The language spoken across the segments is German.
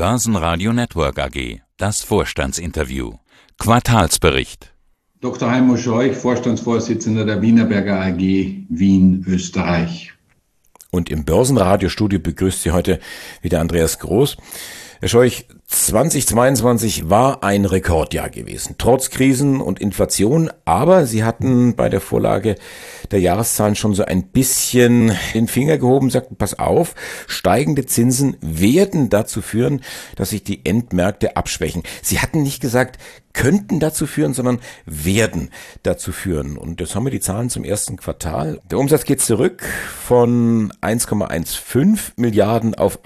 Börsenradio Network AG. Das Vorstandsinterview. Quartalsbericht. Dr. Heimo Scheuch, Vorstandsvorsitzender der Wienerberger AG Wien, Österreich. Und im Börsenradiostudio begrüßt Sie heute wieder Andreas Groß. Herr Scheuch, 2022 war ein Rekordjahr gewesen, trotz Krisen und Inflation, aber Sie hatten bei der Vorlage der Jahreszahlen schon so ein bisschen den Finger gehoben, sagten, pass auf, steigende Zinsen werden dazu führen, dass sich die Endmärkte abschwächen. Sie hatten nicht gesagt, könnten dazu führen, sondern werden dazu führen. Und jetzt haben wir die Zahlen zum ersten Quartal. Der Umsatz geht zurück von 1,15 Milliarden auf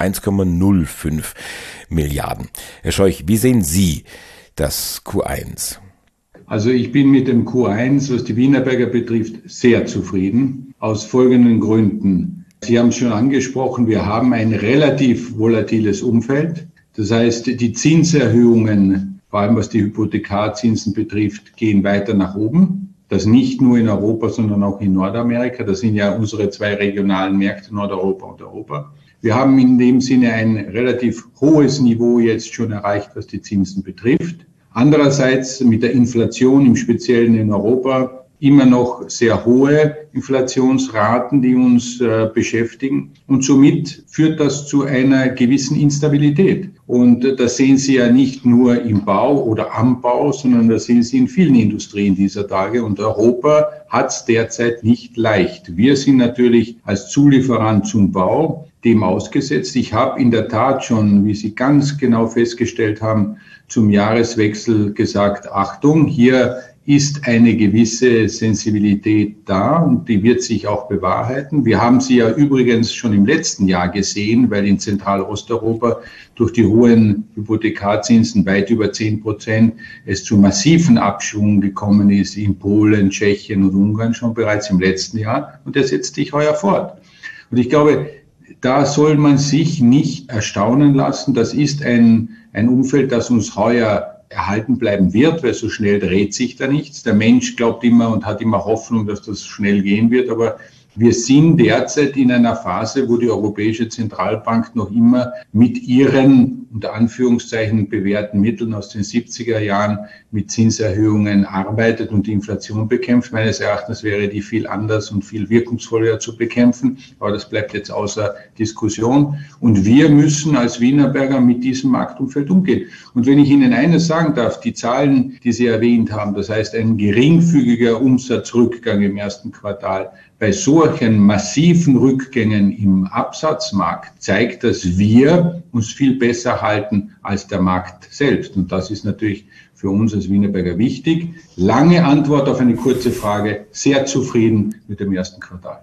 1,05 Milliarden. Herr Scheuch, wie sehen Sie das Q1? Also ich bin mit dem Q1, was die Wienerberger betrifft, sehr zufrieden, aus folgenden Gründen. Sie haben es schon angesprochen, wir haben ein relativ volatiles Umfeld. Das heißt, die Zinserhöhungen, vor allem was die Hypothekarzinsen betrifft, gehen weiter nach oben. Das nicht nur in Europa, sondern auch in Nordamerika. Das sind ja unsere zwei regionalen Märkte, Nordeuropa und Europa. Wir haben in dem Sinne ein relativ hohes Niveau jetzt schon erreicht, was die Zinsen betrifft. Andererseits mit der Inflation, im Speziellen in Europa, immer noch sehr hohe Inflationsraten, die uns beschäftigen. Und somit führt das zu einer gewissen Instabilität. Und das sehen Sie ja nicht nur im Bau oder am Bau, sondern das sehen Sie in vielen Industrien dieser Tage. Und Europa hat es derzeit nicht leicht. Wir sind natürlich als Zulieferant zum Bau dem ausgesetzt. Ich habe in der Tat schon, wie Sie ganz genau festgestellt haben, zum Jahreswechsel gesagt, Achtung, hier ist eine gewisse Sensibilität da und die wird sich auch bewahrheiten. Wir haben sie ja übrigens schon im letzten Jahr gesehen, weil in Zentralosteuropa durch die hohen Hypothekarzinsen weit über 10% es zu massiven Abschwung gekommen ist in Polen, Tschechien und Ungarn schon bereits im letzten Jahr und der setzt sich heuer fort. Und ich glaube, da soll man sich nicht erstaunen lassen. Das ist ein Umfeld, das uns heuer erhalten bleiben wird, weil so schnell dreht sich da nichts. Der Mensch glaubt immer und hat immer Hoffnung, dass das schnell gehen wird, aber wir sind derzeit in einer Phase, wo die Europäische Zentralbank noch immer mit ihren, unter Anführungszeichen, bewährten Mitteln aus den 70er Jahren mit Zinserhöhungen arbeitet und die Inflation bekämpft. Meines Erachtens wäre die viel anders und viel wirkungsvoller zu bekämpfen, aber das bleibt jetzt außer Diskussion. Und wir müssen als Wienerberger mit diesem Marktumfeld umgehen. Und wenn ich Ihnen eines sagen darf, die Zahlen, die Sie erwähnt haben, das heißt ein geringfügiger Umsatzrückgang im ersten Quartal, bei solchen massiven Rückgängen im Absatzmarkt zeigt, dass wir uns viel besser halten als der Markt selbst. Und das ist natürlich für uns als Wienerberger wichtig. Lange Antwort auf eine kurze Frage. Sehr zufrieden mit dem ersten Quartal.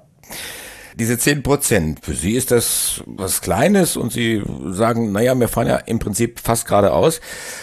Diese 10%, für Sie ist das was Kleines und Sie sagen, naja, wir fahren ja im Prinzip fast geradeaus.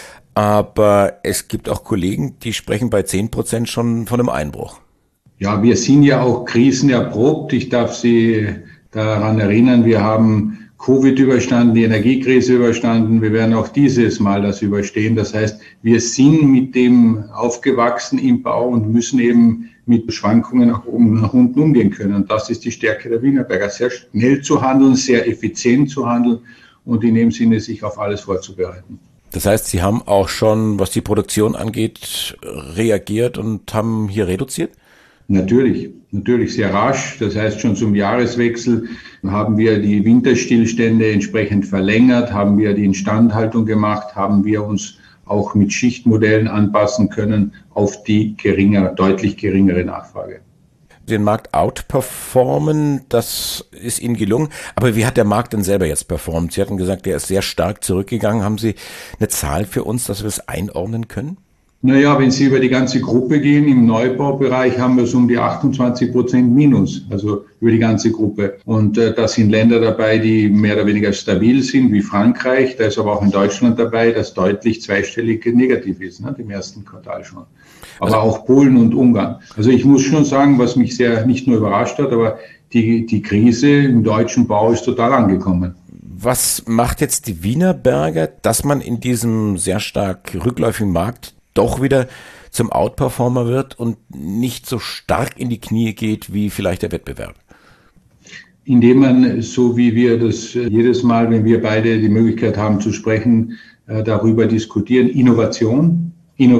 Aber es gibt auch Kollegen, die sprechen bei 10% schon von einem Einbruch. Ja, wir sind ja auch krisenerprobt. Ich darf Sie daran erinnern, wir haben Covid überstanden, die Energiekrise überstanden. Wir werden auch dieses Mal das überstehen. Das heißt, wir sind mit dem aufgewachsen im Bau und müssen eben mit Schwankungen nach oben und nach unten umgehen können. Und das ist die Stärke der Wienerberger, sehr schnell zu handeln, sehr effizient zu handeln und in dem Sinne sich auf alles vorzubereiten. Das heißt, Sie haben auch schon, was die Produktion angeht, reagiert und haben hier reduziert? Natürlich sehr rasch. Das heißt, schon zum Jahreswechsel haben wir die Winterstillstände entsprechend verlängert, haben wir die Instandhaltung gemacht, haben wir uns auch mit Schichtmodellen anpassen können auf die deutlich geringere Nachfrage. Den Markt outperformen, das ist Ihnen gelungen. Aber wie hat der Markt denn selber jetzt performt? Sie hatten gesagt, der ist sehr stark zurückgegangen. Haben Sie eine Zahl für uns, dass wir es einordnen können? Naja, wenn Sie über die ganze Gruppe gehen, im Neubaubereich haben wir so um die 28% Minus, also über die ganze Gruppe. Und da sind Länder dabei, die mehr oder weniger stabil sind, wie Frankreich. Da ist aber auch in Deutschland dabei, das deutlich zweistellig negativ ist, ne, im ersten Quartal schon. Aber auch Polen und Ungarn. Also ich muss schon sagen, was mich sehr nicht nur überrascht hat, aber die Krise im deutschen Bau ist total angekommen. Was macht jetzt die Wienerberger, dass man in diesem sehr stark rückläufigen Markt doch wieder zum Outperformer wird und nicht so stark in die Knie geht wie vielleicht der Wettbewerb? indem man, so wie wir das jedes Mal, wenn wir beide die Möglichkeit haben zu sprechen, darüber diskutieren, Innovation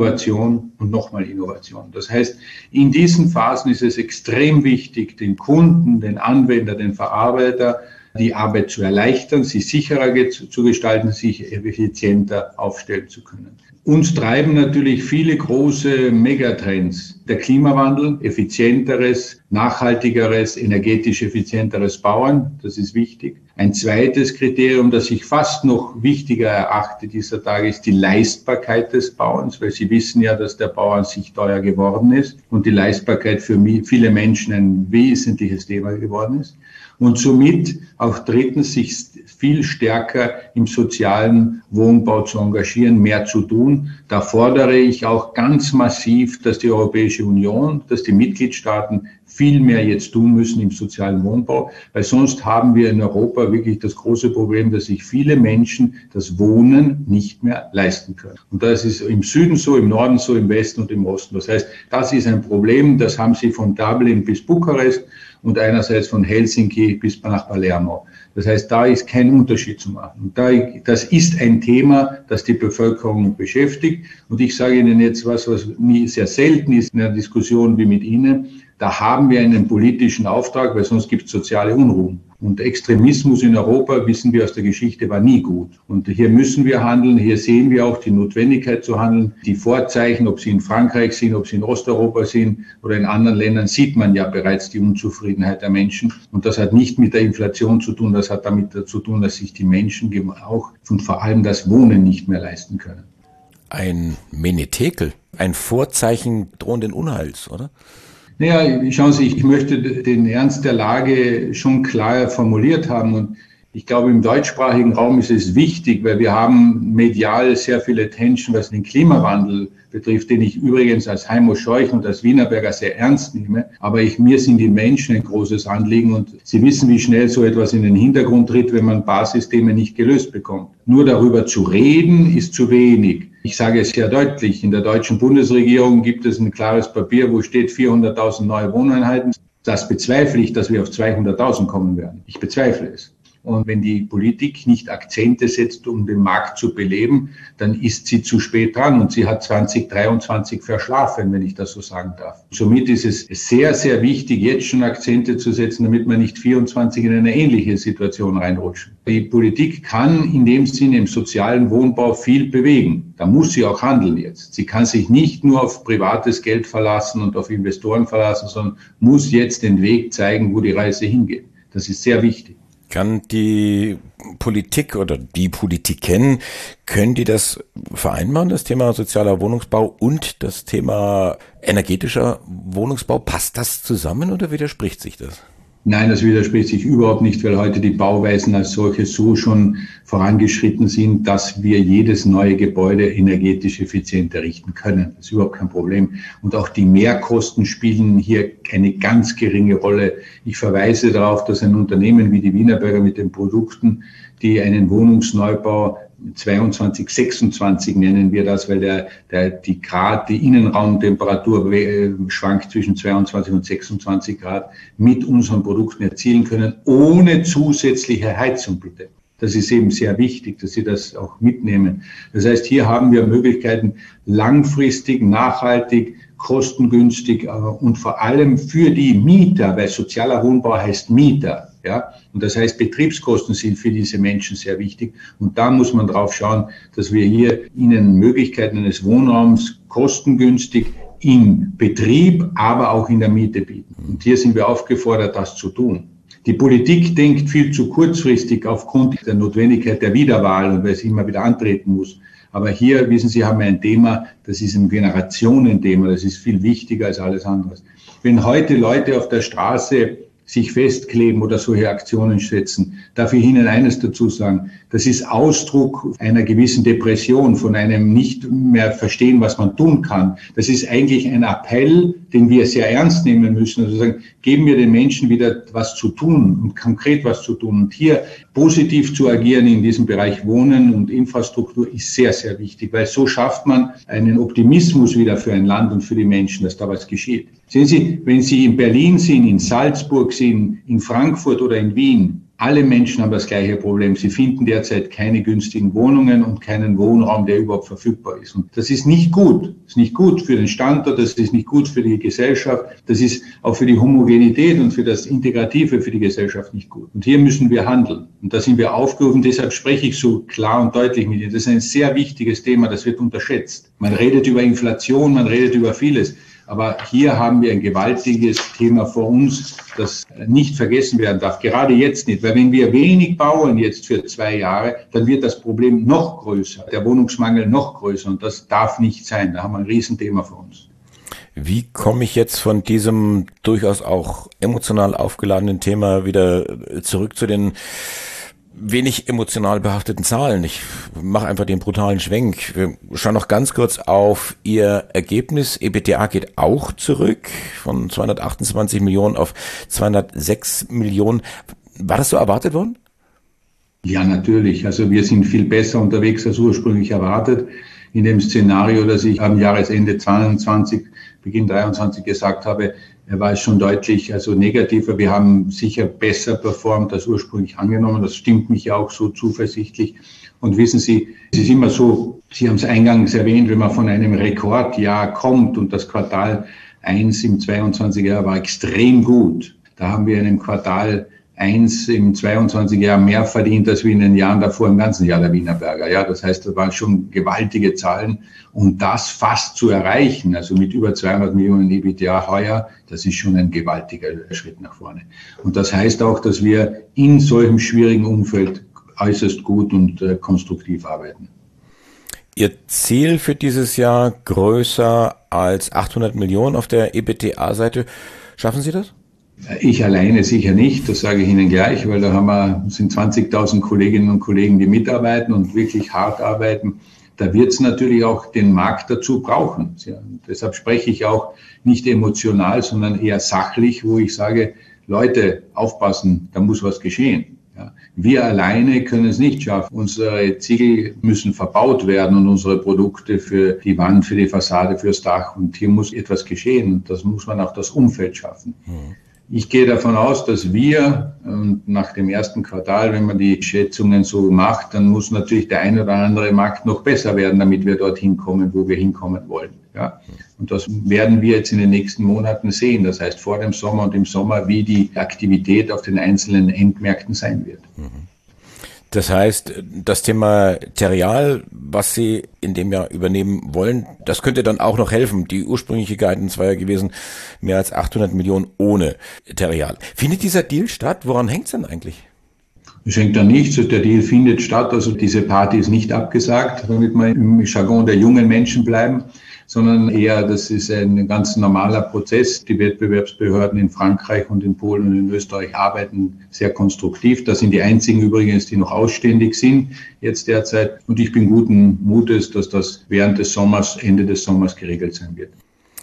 und nochmal Innovation. Das heißt, in diesen Phasen ist es extrem wichtig, den Kunden, den Anwender, den Verarbeiter die Arbeit zu erleichtern, sie sicherer zu gestalten, sich effizienter aufstellen zu können. Uns treiben natürlich viele große Megatrends. Der Klimawandel, effizienteres, nachhaltigeres, energetisch effizienteres Bauen, das ist wichtig. Ein zweites Kriterium, das ich fast noch wichtiger erachte dieser Tage, ist die Leistbarkeit des Bauens, weil Sie wissen ja, dass der Bau an sich teuer geworden ist und die Leistbarkeit für viele Menschen ein wesentliches Thema geworden ist. Und somit auch drittens sich viel stärker im sozialen Wohnbau zu engagieren, mehr zu tun. Da fordere ich auch ganz massiv, dass die Europäische Union, dass die Mitgliedstaaten viel mehr jetzt tun müssen im sozialen Wohnbau, weil sonst haben wir in Europa wirklich das große Problem, dass sich viele Menschen das Wohnen nicht mehr leisten können. Und das ist im Süden so, im Norden so, im Westen und im Osten. Das heißt, das ist ein Problem, das haben Sie von Dublin bis Bukarest und einerseits von Helsinki bis nach Palermo. Das heißt, da ist kein Unterschied zu machen. Und das ist ein Thema, das die Bevölkerung beschäftigt. Und ich sage Ihnen jetzt was nie sehr selten ist in einer Diskussion wie mit Ihnen. Da haben wir einen politischen Auftrag, weil sonst gibt es soziale Unruhen. Und Extremismus in Europa, wissen wir aus der Geschichte, war nie gut. Und hier müssen wir handeln. Hier sehen wir auch die Notwendigkeit zu handeln. Die Vorzeichen, ob sie in Frankreich sind, ob sie in Osteuropa sind oder in anderen Ländern, sieht man ja bereits die Unzufriedenheit der Menschen. Und das hat nicht mit der Inflation zu tun. Das hat damit zu tun, dass sich die Menschen auch und vor allem das Wohnen nicht mehr leisten können. Ein Menetekel, ein Vorzeichen drohenden Unheils, oder? Naja, schauen Sie, ich möchte den Ernst der Lage schon klar formuliert haben und ich glaube, im deutschsprachigen Raum ist es wichtig, weil wir haben medial sehr viel Attention, was den Klimawandel betrifft, den ich übrigens als Heimo Scheuch und als Wienerberger sehr ernst nehme. Aber mir sind die Menschen ein großes Anliegen und Sie wissen, wie schnell so etwas in den Hintergrund tritt, wenn man Basisthemen nicht gelöst bekommt. Nur darüber zu reden, ist zu wenig. Ich sage es sehr deutlich, in der deutschen Bundesregierung gibt es ein klares Papier, wo steht 400.000 neue Wohneinheiten. Das bezweifle ich, dass wir auf 200.000 kommen werden. Ich bezweifle es. Und wenn die Politik nicht Akzente setzt, um den Markt zu beleben, dann ist sie zu spät dran und sie hat 2023 verschlafen, wenn ich das so sagen darf. Somit ist es sehr, sehr wichtig, jetzt schon Akzente zu setzen, damit wir nicht 24 in eine ähnliche Situation reinrutschen. Die Politik kann in dem Sinne im sozialen Wohnbau viel bewegen. Da muss sie auch handeln jetzt. Sie kann sich nicht nur auf privates Geld verlassen und auf Investoren verlassen, sondern muss jetzt den Weg zeigen, wo die Reise hingeht. Das ist sehr wichtig. Kann die Politik oder die Politiken, können die das vereinbaren, das Thema sozialer Wohnungsbau und das Thema energetischer Wohnungsbau? Passt das zusammen oder widerspricht sich das? Nein, das widerspricht sich überhaupt nicht, weil heute die Bauweisen als solche so schon vorangeschritten sind, dass wir jedes neue Gebäude energetisch effizient errichten können. Das ist überhaupt kein Problem. Und auch die Mehrkosten spielen hier eine ganz geringe Rolle. Ich verweise darauf, dass ein Unternehmen wie die Wienerberger mit den Produkten, die einen Wohnungsneubau 22, 26 nennen wir das, weil die Innenraumtemperatur schwankt zwischen 22 und 26 Grad mit unseren Produkten erzielen können, ohne zusätzliche Heizung bitte. Das ist eben sehr wichtig, dass Sie das auch mitnehmen. Das heißt, hier haben wir Möglichkeiten, langfristig, nachhaltig, kostengünstig und vor allem für die Mieter, weil sozialer Wohnbau heißt Mieter. Ja, und das heißt, Betriebskosten sind für diese Menschen sehr wichtig. Und da muss man drauf schauen, dass wir hier ihnen Möglichkeiten eines Wohnraums kostengünstig im Betrieb, aber auch in der Miete bieten. Und hier sind wir aufgefordert, das zu tun. Die Politik denkt viel zu kurzfristig aufgrund der Notwendigkeit der Wiederwahl und weil sie immer wieder antreten muss. Aber hier, wissen Sie, haben wir ein Thema, das ist ein Generationenthema, das ist viel wichtiger als alles andere. Wenn heute Leute auf der Straße sich festkleben oder solche Aktionen setzen, darf ich Ihnen eines dazu sagen. Das ist Ausdruck einer gewissen Depression, von einem nicht mehr verstehen, was man tun kann. Das ist eigentlich ein Appell, den wir sehr ernst nehmen müssen. Also sagen, geben wir den Menschen wieder was zu tun und konkret was zu tun. Und hier positiv zu agieren in diesem Bereich Wohnen und Infrastruktur ist sehr, sehr wichtig, weil so schafft man einen Optimismus wieder für ein Land und für die Menschen, dass da was geschieht. Sehen Sie, wenn Sie in Berlin sind, in Salzburg ob Sie in Frankfurt oder in Wien, alle Menschen haben das gleiche Problem. Sie finden derzeit keine günstigen Wohnungen und keinen Wohnraum, der überhaupt verfügbar ist. Und das ist nicht gut. Das ist nicht gut für den Standort, das ist nicht gut für die Gesellschaft, das ist auch für die Homogenität und für das Integrative für die Gesellschaft nicht gut. Und hier müssen wir handeln. Und da sind wir aufgerufen, deshalb spreche ich so klar und deutlich mit Ihnen. Das ist ein sehr wichtiges Thema, das wird unterschätzt. Man redet über Inflation, man redet über vieles. Aber hier haben wir ein gewaltiges Thema vor uns, das nicht vergessen werden darf. Gerade jetzt nicht, weil wenn wir wenig bauen jetzt für 2 Jahre, dann wird das Problem noch größer, der Wohnungsmangel noch größer und das darf nicht sein. Da haben wir ein Riesenthema vor uns. Wie komme ich jetzt von diesem durchaus auch emotional aufgeladenen Thema wieder zurück zu den wenig emotional behafteten Zahlen? Ich mache einfach den brutalen Schwenk. Wir schauen noch ganz kurz auf Ihr Ergebnis. EBITDA geht auch zurück von 228 Millionen auf 206 Millionen. War das so erwartet worden? Ja, natürlich. Also wir sind viel besser unterwegs als ursprünglich erwartet. In dem Szenario, das ich am Jahresende 22, Beginn 23 gesagt habe, war es schon deutlich negativer. Wir haben sicher besser performt als ursprünglich angenommen. Das stimmt mich ja auch so zuversichtlich. Und wissen Sie, es ist immer so, Sie haben es eingangs erwähnt, wenn man von einem Rekordjahr kommt und das Quartal 1 im 22er Jahr war extrem gut. Da haben wir in einem Quartal 1 im 22er Jahr mehr verdient, als wir in den Jahren davor im ganzen Jahr der Wienerberger. Ja, das heißt, das waren schon gewaltige Zahlen. Und das fast zu erreichen, also mit über 200 Millionen EBITDA heuer, das ist schon ein gewaltiger Schritt nach vorne. Und das heißt auch, dass wir in solchem schwierigen Umfeld äußerst gut und konstruktiv arbeiten. Ihr Ziel für dieses Jahr größer als 800 Millionen auf der EBITDA-Seite. Schaffen Sie das? Ich alleine sicher nicht, das sage ich Ihnen gleich, weil da sind 20.000 Kolleginnen und Kollegen, die mitarbeiten und wirklich hart arbeiten. Da wird es natürlich auch den Markt dazu brauchen. Ja, deshalb spreche ich auch nicht emotional, sondern eher sachlich, wo ich sage, Leute, aufpassen, da muss was geschehen. Ja, wir alleine können es nicht schaffen. Unsere Ziegel müssen verbaut werden und unsere Produkte für die Wand, für die Fassade, fürs Dach. Und hier muss etwas geschehen. Und das muss man auch das Umfeld schaffen. Ich gehe davon aus, dass wir nach dem ersten Quartal, wenn man die Schätzungen so macht, dann muss natürlich der ein oder andere Markt noch besser werden, damit wir dorthin kommen, wo wir hinkommen wollen. Ja? Und das werden wir jetzt in den nächsten Monaten sehen. Das heißt vor dem Sommer und im Sommer, wie die Aktivität auf den einzelnen Endmärkten sein wird. Das heißt, das Thema Terreal, was Sie in dem Jahr übernehmen wollen, das könnte dann auch noch helfen. Die ursprüngliche Guidance war ja gewesen, mehr als 800 Millionen ohne Terreal. Findet dieser Deal statt? Woran hängt es denn eigentlich? Es hängt an nichts. Der Deal findet statt. Also diese Party ist nicht abgesagt, damit wir im Jargon der jungen Menschen bleiben, sondern eher, das ist ein ganz normaler Prozess. Die Wettbewerbsbehörden in Frankreich und in Polen und in Österreich arbeiten sehr konstruktiv. Das sind die einzigen übrigens, die noch ausständig sind jetzt derzeit. Und ich bin guten Mutes, dass das während des Sommers, Ende des Sommers geregelt sein wird.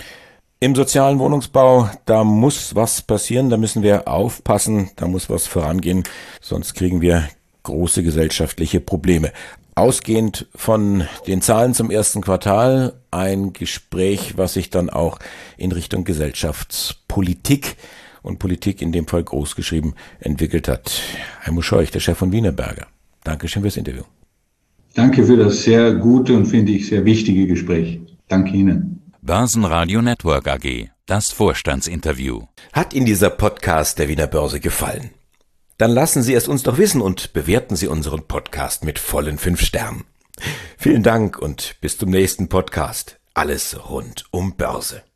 Im sozialen Wohnungsbau, da muss was passieren, da müssen wir aufpassen, da muss was vorangehen, sonst kriegen wir große gesellschaftliche Probleme. Ausgehend von den Zahlen zum ersten Quartal ein Gespräch, was sich dann auch in Richtung Gesellschaftspolitik und Politik in dem Fall großgeschrieben entwickelt hat. Heimo Scheuch, der Chef von Wienerberger. Dankeschön fürs Interview. Danke für das sehr gute und finde ich sehr wichtige Gespräch. Danke Ihnen. Börsenradio Network AG, das Vorstandsinterview. Hat Ihnen dieser Podcast der Wiener Börse gefallen? Dann lassen Sie es uns doch wissen und bewerten Sie unseren Podcast mit vollen 5 Sternen. Vielen Dank und bis zum nächsten Podcast. Alles rund um Börse.